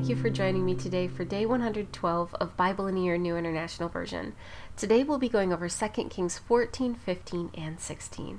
thank you for joining me today for day 112 of Bible in a Year New International Version. Today we'll be going over 2 Kings 14, 15, and 16.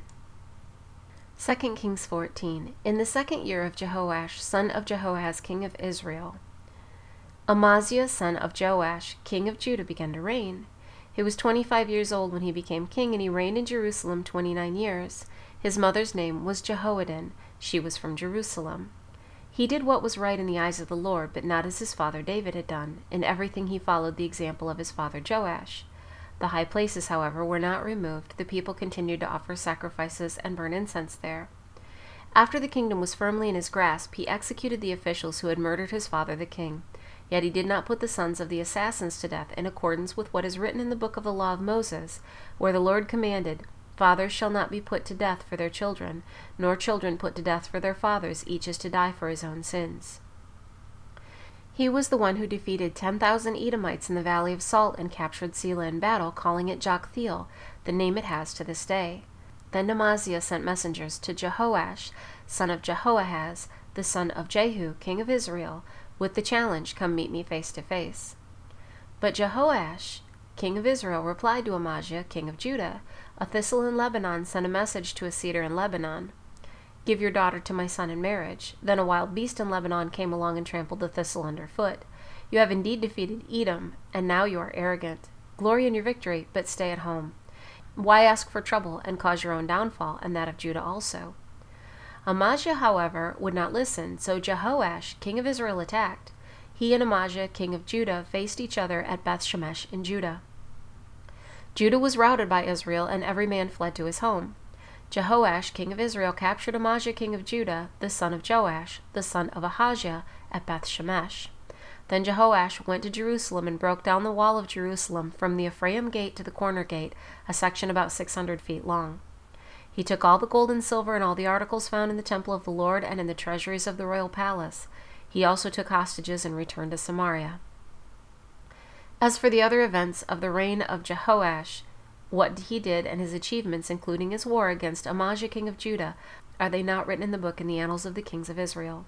2 Kings 14. In the second year of Jehoash, son of Jehoahaz, king of Israel, Amaziah, son of Joash, king of Judah, began to reign. He was 25 years old when he became king, and he reigned in Jerusalem 29 years. His mother's name was Jehoaddan. She was from Jerusalem. He did what was right in the eyes of the Lord, but not as his father David had done. In everything he followed the example of his father Joash. The high places, however, were not removed. The people continued to offer sacrifices and burn incense there. After the kingdom was firmly in his grasp, he executed the officials who had murdered his father the king. Yet he did not put the sons of the assassins to death in accordance with what is written in the book of the law of Moses, where the Lord commanded, "Fathers shall not be put to death for their children, nor children put to death for their fathers, each is to die for his own sins." He was the one who defeated 10,000 Edomites in the Valley of Salt and captured Selah in battle, calling it Joktheel, the name it has to this day. Then Amaziah sent messengers to Jehoash, son of Jehoahaz, the son of Jehu, king of Israel, with the challenge, "Come meet me face to face." But Jehoash, king of Israel, replied to Amaziah, king of Judah, "A thistle in Lebanon sent a message to a cedar in Lebanon. 'Give your daughter to my son in marriage.' Then a wild beast in Lebanon came along and trampled the thistle underfoot. You have indeed defeated Edom, and now you are arrogant. Glory in your victory, but stay at home. Why ask for trouble and cause your own downfall, and that of Judah also?" Amaziah, however, would not listen, so Jehoash, king of Israel, attacked. He and Amaziah, king of Judah, faced each other at Beth-shemesh in Judah. Judah was routed by Israel, and every man fled to his home. Jehoash, king of Israel, captured Amaziah, king of Judah, the son of Joash, the son of Ahaziah, at Beth-shemesh. Then Jehoash went to Jerusalem and broke down the wall of Jerusalem from the Ephraim gate to the corner gate, a section about 600 feet long. He took all the gold and silver and all the articles found in the temple of the Lord and in the treasuries of the royal palace. He also took hostages and returned to Samaria. As for the other events of the reign of Jehoash, what he did and his achievements, including his war against Amaziah, king of Judah, are they not written in the book in the annals of the kings of Israel?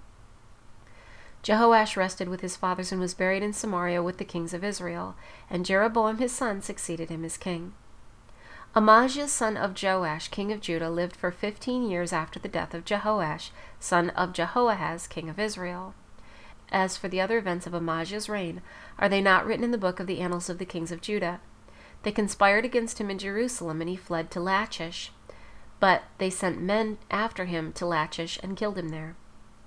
Jehoash rested with his fathers and was buried in Samaria with the kings of Israel, and Jeroboam his son succeeded him as king. Amaziah, son of Joash, king of Judah, lived for 15 years after the death of Jehoash, son of Jehoahaz, king of Israel. As for the other events of Amaziah's reign, are they not written in the book of the annals of the kings of Judah? They conspired against him in Jerusalem, and he fled to Lachish. But they sent men after him to Lachish and killed him there.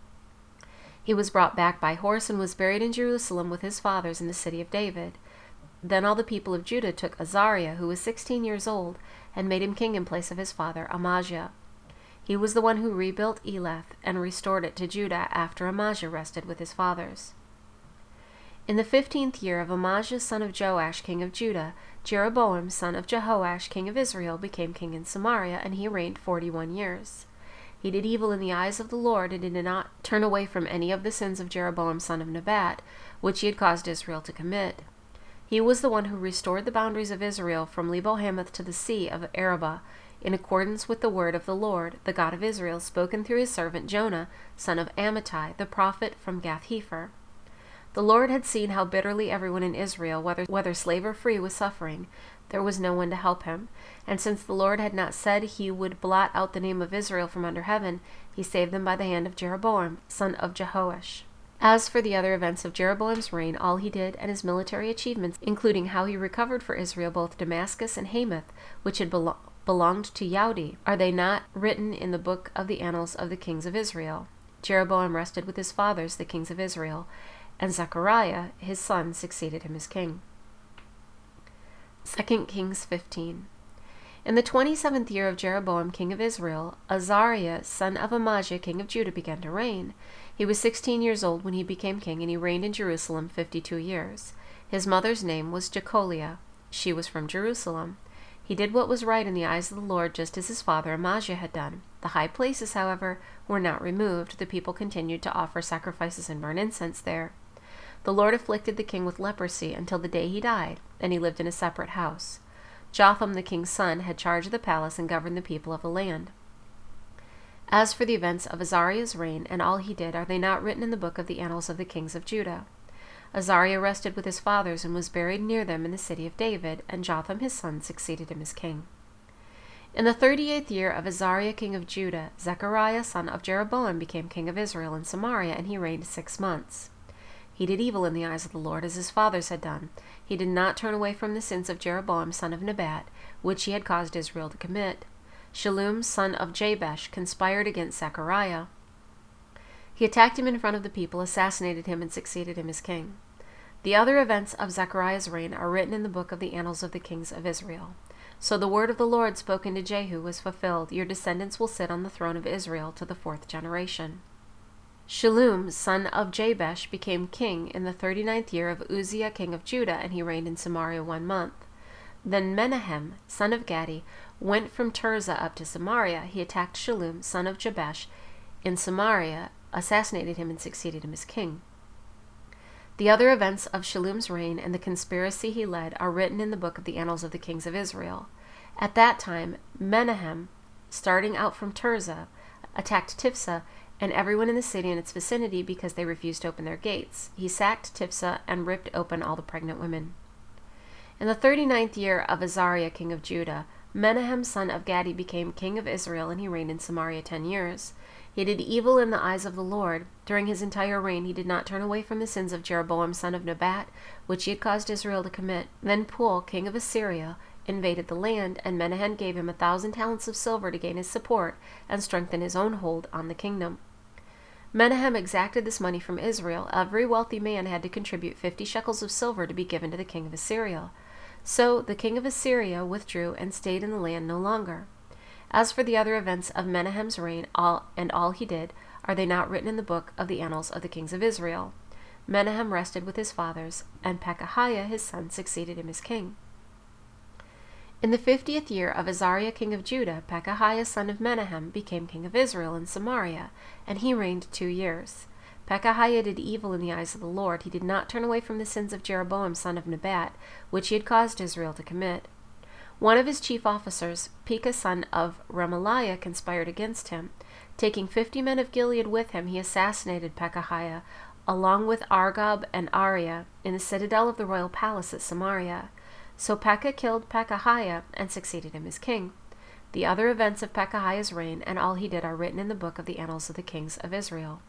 He was brought back by horse and was buried in Jerusalem with his fathers in the city of David. Then all the people of Judah took Azariah, who was 16 years old, and made him king in place of his father Amaziah. He was the one who rebuilt Elath and restored it to Judah after Amaziah rested with his fathers. In the 15th year of Amaziah, son of Joash, king of Judah, Jeroboam, son of Jehoash, king of Israel, became king in Samaria, and he reigned 41 years. He did evil in the eyes of the Lord, and did not turn away from any of the sins of Jeroboam, son of Nebat, which he had caused Israel to commit. He was the one who restored the boundaries of Israel from Lebo-Hamath to the sea of Arabah, in accordance with the word of the Lord, the God of Israel, spoken through his servant Jonah, son of Amittai, the prophet from Gath-Hepher. The Lord had seen how bitterly everyone in Israel, whether slave or free, was suffering. There was no one to help him. And since the Lord had not said he would blot out the name of Israel from under heaven, he saved them by the hand of Jeroboam, son of Jehoash. As for the other events of Jeroboam's reign, all he did and his military achievements, including how he recovered for Israel both Damascus and Hamath, which had belonged to Yaudi, are they not written in the book of the annals of the kings of Israel? Jeroboam rested with his fathers, the kings of Israel, and Zechariah, his son, succeeded him as king. 2 Kings 15. In the 27th year of Jeroboam, king of Israel, Azariah, son of Amaziah, king of Judah, began to reign. He was 16 years old when he became king, and he reigned in Jerusalem 52 years. His mother's name was Jecholiah. She was from Jerusalem. He did what was right in the eyes of the Lord, just as his father Amaziah had done. The high places, however, were not removed. The people continued to offer sacrifices and burn incense there. The Lord afflicted the king with leprosy until the day he died, and he lived in a separate house. Jotham, the king's son, had charge of the palace and governed the people of the land. As for the events of Azariah's reign and all he did, are they not written in the book of the annals of the kings of Judah? Azariah rested with his fathers and was buried near them in the city of David, and Jotham his son succeeded him as king. In the 38th year of Azariah king of Judah, Zechariah son of Jeroboam became king of Israel in Samaria, and he reigned 6 months. He did evil in the eyes of the Lord, as his fathers had done. He did not turn away from the sins of Jeroboam son of Nebat, which he had caused Israel to commit. Shallum son of Jabesh conspired against Zechariah. He attacked him in front of the people, assassinated him, and succeeded him as king. The other events of Zechariah's reign are written in the book of the annals of the kings of Israel. So the word of the Lord spoken to Jehu was fulfilled. Your descendants will sit on the throne of Israel to the 4th generation. Shallum, son of Jabesh, became king in the 39th year of Uzziah king of Judah, and he reigned in Samaria 1 month. Then Menahem, son of Gadi, went from Tirzah up to Samaria. He attacked Shallum, son of Jabesh, in Samaria, assassinated him, and succeeded him as king. The other events of Shallum's reign and the conspiracy he led are written in the book of the annals of the kings of Israel. At that time, Menahem, starting out from Tirzah, attacked Tifsah and everyone in the city and its vicinity because they refused to open their gates. He sacked Tifsah and ripped open all the pregnant women. In the 39th year of Azariah king of Judah, Menahem son of Gadi became king of Israel, and he reigned in Samaria 10 years. He did evil in the eyes of the Lord. During his entire reign he did not turn away from the sins of Jeroboam son of Nebat, which he had caused Israel to commit. Then Pul, king of Assyria, invaded the land, and Menahem gave him 1,000 talents of silver to gain his support and strengthen his own hold on the kingdom. Menahem exacted this money from Israel. Every wealthy man had to contribute 50 shekels of silver to be given to the king of Assyria. So the king of Assyria withdrew and stayed in the land no longer. As for the other events of Menahem's reign, all he did, are they not written in the book of the annals of the kings of Israel? Menahem rested with his fathers, and Pekahiah his son succeeded him as king. In the 50th year of Azariah king of Judah, Pekahiah son of Menahem became king of Israel in Samaria, and he reigned 2 years. Pekahiah did evil in the eyes of the Lord. He did not turn away from the sins of Jeroboam son of Nebat, which he had caused Israel to commit. One of his chief officers, Pekah son of Remaliah, conspired against him. Taking 50 men of Gilead with him, he assassinated Pekahiah, along with Argob and Ariah, in the citadel of the royal palace at Samaria. So Pekah killed Pekahiah and succeeded him as king. The other events of Pekahiah's reign and all he did are written in the book of the annals of the kings of Israel.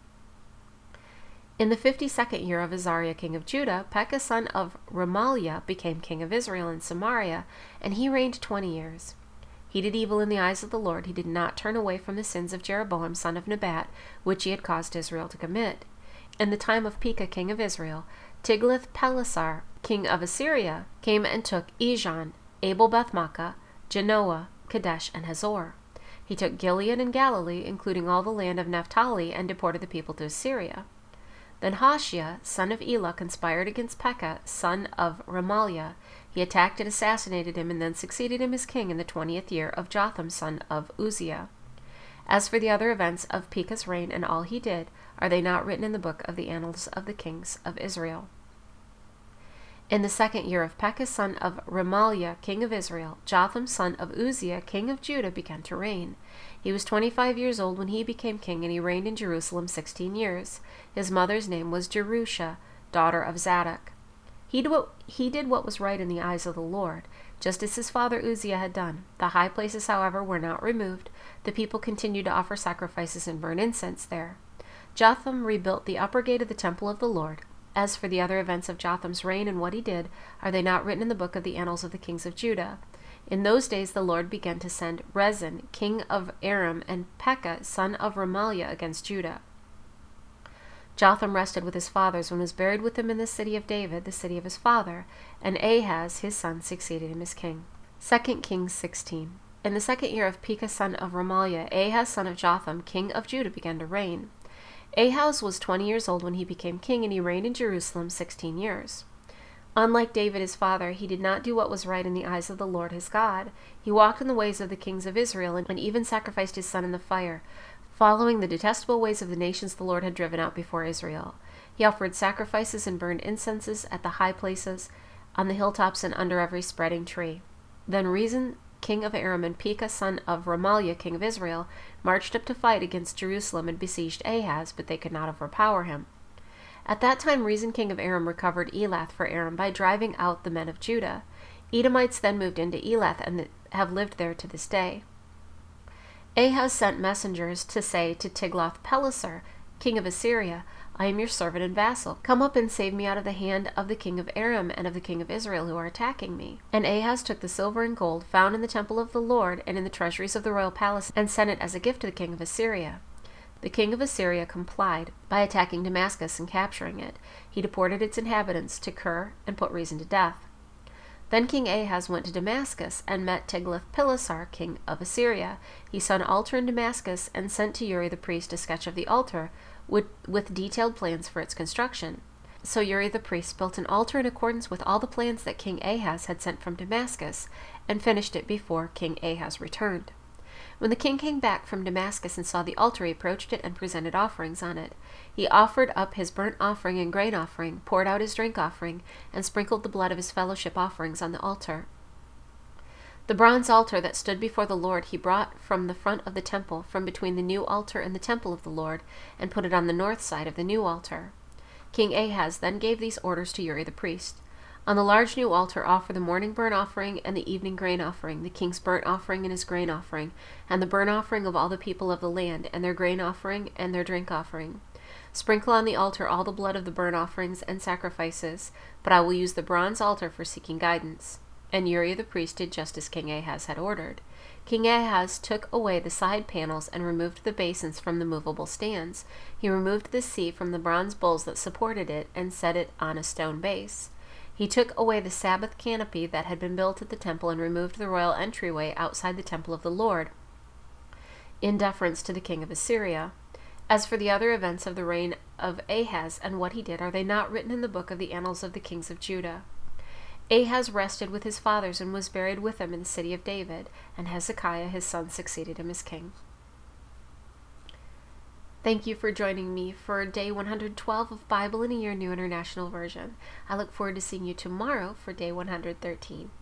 In the 52nd year of Azariah king of Judah, Pekah son of Remaliah became king of Israel in Samaria, and he reigned 20 years. He did evil in the eyes of the Lord. He did not turn away from the sins of Jeroboam son of Nebat, which he had caused Israel to commit. In the time of Pekah king of Israel, Tiglath-Pileser king of Assyria came and took Ijon, Abel-Beth-Maachah, Genoa, Kadesh, and Hazor. He took Gilead and Galilee, including all the land of Naphtali, and deported the people to Assyria. Then Hoshea, son of Elah, conspired against Pekah, son of Remaliah. He attacked and assassinated him, and then succeeded him as king in the 20th year of Jotham, son of Uzziah. As for the other events of Pekah's reign and all he did, are they not written in the book of the annals of the kings of Israel? In the 2nd year of Pekah, son of Remaliah, king of Israel, Jotham, son of Uzziah, king of Judah, began to reign. He was 25 years old when he became king, and he reigned in Jerusalem 16 years. His mother's name was Jerusha, daughter of Zadok. He did what was right in the eyes of the Lord, just as his father Uzziah had done. The high places, however, were not removed. The people continued to offer sacrifices and burn incense there. Jotham rebuilt the upper gate of the temple of the Lord. As for the other events of Jotham's reign and what he did, are they not written in the book of the annals of the kings of Judah? In those days the Lord began to send Rezin, king of Aram, and Pekah, son of Remaliah, against Judah. Jotham rested with his fathers and was buried with them in the city of David, the city of his father, and Ahaz, his son, succeeded him as king. 2 Kings 16. In the 2nd year of Pekah, son of Remaliah, Ahaz, son of Jotham, king of Judah, began to reign. Ahaz was 20 years old when he became king, and he reigned in Jerusalem 16 years. Unlike David his father, he did not do what was right in the eyes of the Lord his God. He walked in the ways of the kings of Israel, and even sacrificed his son in the fire, following the detestable ways of the nations the Lord had driven out before Israel. He offered sacrifices and burned incenses at the high places, on the hilltops, and under every spreading tree. Then Rezin, king of Aram, and Pekah, son of Remaliah, king of Israel, marched up to fight against Jerusalem and besieged Ahaz, but they could not overpower him. At that time Rezin king of Aram recovered Elath for Aram by driving out the men of Judah. Edomites then moved into Elath and have lived there to this day. Ahaz sent messengers to say to Tiglath-Pileser, king of Assyria, I am your servant and vassal. Come up and save me out of the hand of the king of Aram and of the king of Israel who are attacking me. And Ahaz took the silver and gold found in the temple of the Lord and in the treasuries of the royal palace and sent it as a gift to the king of Assyria. The king of Assyria complied by attacking Damascus and capturing it. He deported its inhabitants to Kir and put Rezin to death. Then King Ahaz went to Damascus and met Tiglath-Pileser, king of Assyria. He saw an altar in Damascus and sent to Uri the priest a sketch of the altar with detailed plans for its construction. So Uri the priest built an altar in accordance with all the plans that King Ahaz had sent from Damascus and finished it before King Ahaz returned. When the king came back from Damascus and saw the altar, he approached it and presented offerings on it. He offered up his burnt offering and grain offering, poured out his drink offering, and sprinkled the blood of his fellowship offerings on the altar. The bronze altar that stood before the Lord he brought from the front of the temple, from between the new altar and the temple of the Lord, and put it on the north side of the new altar. King Ahaz then gave these orders to Uri the priest. On the large new altar offer the morning burnt offering and the evening grain offering, the king's burnt offering and his grain offering, and the burnt offering of all the people of the land, and their grain offering and their drink offering. Sprinkle on the altar all the blood of the burnt offerings and sacrifices, but I will use the bronze altar for seeking guidance. And Uri the priest did just as King Ahaz had ordered. King Ahaz took away the side panels and removed the basins from the movable stands. He removed the sea from the bronze bowls that supported it and set it on a stone base. He took away the Sabbath canopy that had been built at the temple and removed the royal entryway outside the temple of the Lord, in deference to the king of Assyria. As for the other events of the reign of Ahaz and what he did, are they not written in the book of the annals of the kings of Judah? Ahaz rested with his fathers and was buried with them in the city of David, and Hezekiah his son succeeded him as king. Thank you for joining me for day 112 of Bible in a Year New International Version. I look forward to seeing you tomorrow for day 113.